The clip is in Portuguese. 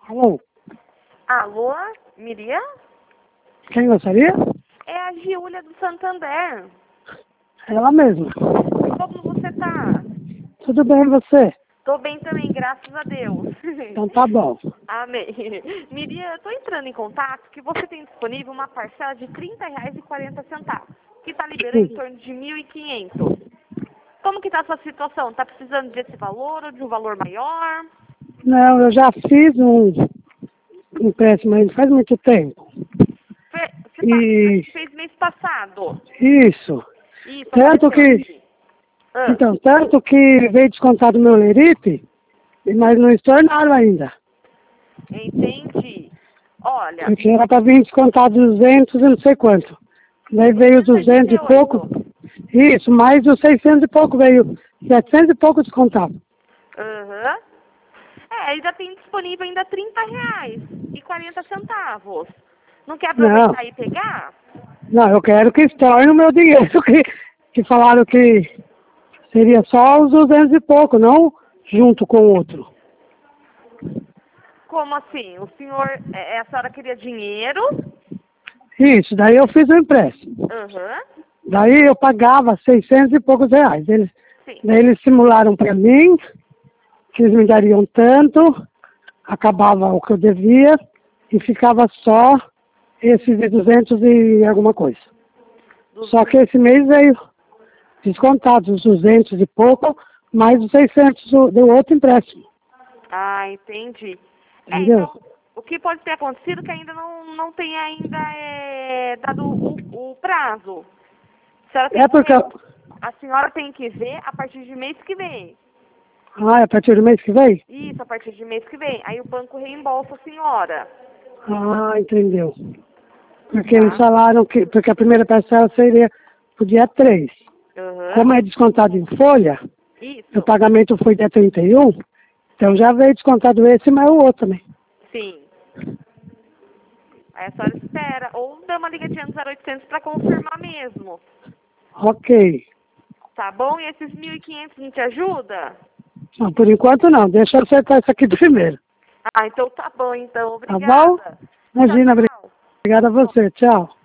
Alô? Alô, Miriam? Quem gostaria? É a Giulia do Santander. Ela mesma. Como você tá? Tudo bem, e você? Tô bem também, graças a Deus. Então tá bom. Amém. Miriam, eu tô entrando em contato que você tem disponível uma parcela de R$30,40, que tá liberando em Sim. torno de 1.500. Como que tá a sua situação? Tá precisando desse valor ou de um valor maior? Não, eu já fiz um empréstimo aí faz muito tempo. E Fez mês passado. isso. Isso, Tanto apareceu que, aqui. Ah, então, tanto que veio descontado meu lerite, mas não estornaram ainda. entendi. Olha, Porque era para vir descontado 200 e não sei quanto. Daí veio 200 e pouco. 238. Isso, mais os 600 e pouco veio 700 e pouco descontado. Aham. Ainda tem disponível ainda R$30,40. Não quer Não, aproveitar e pegar? não, eu quero que estorne o meu dinheiro, que falaram que seria só os 200 e pouco, não junto com o outro. Como assim? O senhor, a senhora queria dinheiro? Isso, daí eu fiz o empréstimo. Aham. Daí eu pagava 600 e poucos reais. Sim. Daí eles simularam para mim que eles me dariam tanto, acabava o que eu devia e ficava só esses de 200 e alguma coisa. Só que esse mês veio descontado os 200 e pouco, mais os 600 do outro empréstimo. Ah, entendi. Entendeu? Então, o que pode ter acontecido é que ainda não tem ainda dado o prazo. É porque... A senhora tem que ver a partir de mês que vem. Ah, é a partir do mês que vem? Isso, a partir de mês que vem. Aí o banco reembolsa a senhora. Ah, entendeu. Porque eles Tá? falaram que... Porque a primeira parcela seria pro dia 3. Aham. Como é descontado em folha, o Isso. pagamento foi dia 31, então já veio descontado esse, mas o outro também. Sim. Aí a senhora espera. Ou dá uma ligadinha no 0800 para confirmar mesmo. Ok. Tá bom? E esses 1.500 não te ajuda? Não, por enquanto não. Deixa eu acertar isso aqui primeiro. Ah, então tá bom, então. Tá bom? Obrigada. Tchau, Imagina, tchau. obrigada a você. Tchau.